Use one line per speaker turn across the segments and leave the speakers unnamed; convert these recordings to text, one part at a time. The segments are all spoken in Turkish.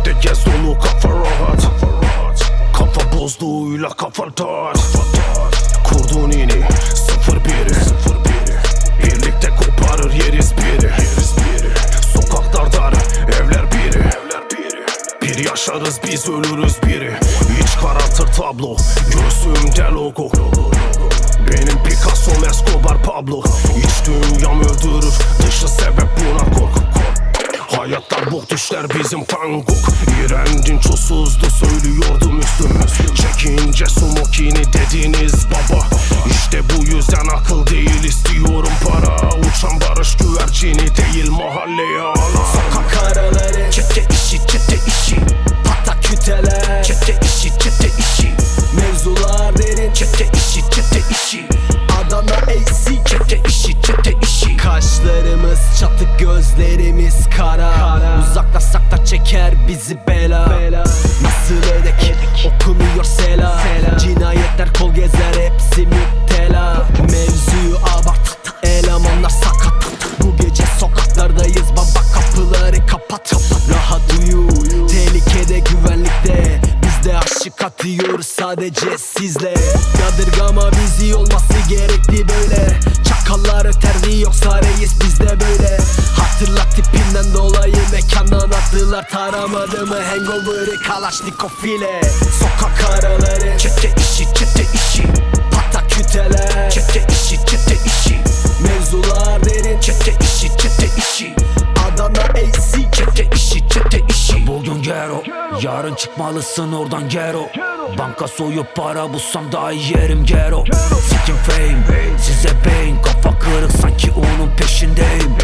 Çete gez dolu kafa rahat. Kafa bozduğuyla kafa dar. Kurduğun ini 0-1'i birlikte koparır yeriz biri. Sokaklar dar, evler biri. Bir yaşarız biz ölürüz biri. İç karartır tablo, göğsümde logo. Benim Picasso, Escobar, Pablo. İç dünyam öldürür, dışı sebep buna kork. Hayatlar bok düşler bizim Van Gogh. İğrendin çulsuzdu söylüyordum üstümüz. Çekince smokini dediniz baba. İşte bu yüzden akıl değil istiyorum para. Uçan barış güvercini değil mahalleye alan.
Sokak araları, çete işi, çete işi. Patak küteler, çete işi, çete işi. Mevzular derin, çete işi, çete işi. Adana AC, çete işi, çete işi. Kaşlarımız çatık, gözlerimiz kara. Uzaklaşsak da çeker bizi bela. Nasıl edek, okunuyor sela. Cinayetler kol gezer, hepsi müptela. Mevzuyu abart, elemanlar sakat. Bu gece sokaklardayız baba, kapıları kapat. Rahat uyu, tehlikede güvenlikte. Biz de aşık atıyoruz sadece sizle. Yadırgama bizi, olması gerekti böyle. Çakallar öterdi yoksa reis bizde böyle. Hatırlat tipinden dolayı mekandan attılar. Taramadı mı hangover'ı Kalaşnikov ile. Sokak araları, çete işi, çete işi. Patak küteler, çete işi, çete işi. Mevzular derin, çete işi, çete işi. Adana AC, çete işi, çete işi.
Bugün gero, yarın çıkmalısın oradan gero. Banka soyup para bulsam daha iyi yerim gero. Sikin fame, size beyin. Kafa kırık sanki onun peşindeyim.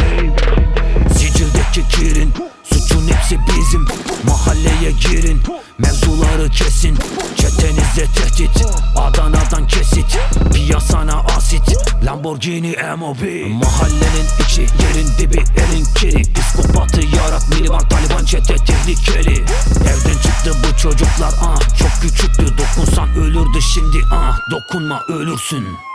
Sicildeki kirin, suçun hepsi bizim. Mahalleye girin, mevzuları kesin. Çetenize tehdit, Adana'dan kesit. Piyasana asit, Lamborghini MOB. Mahallenin içi, yerin dibi, elin kiri. Psikopatı yarat, Milivan, Taliban, çete tehlikeli. Evden çıktı bu çocuklar, çok küçüktü. Dokunsan ölürdü şimdi, dokunma ölürsün.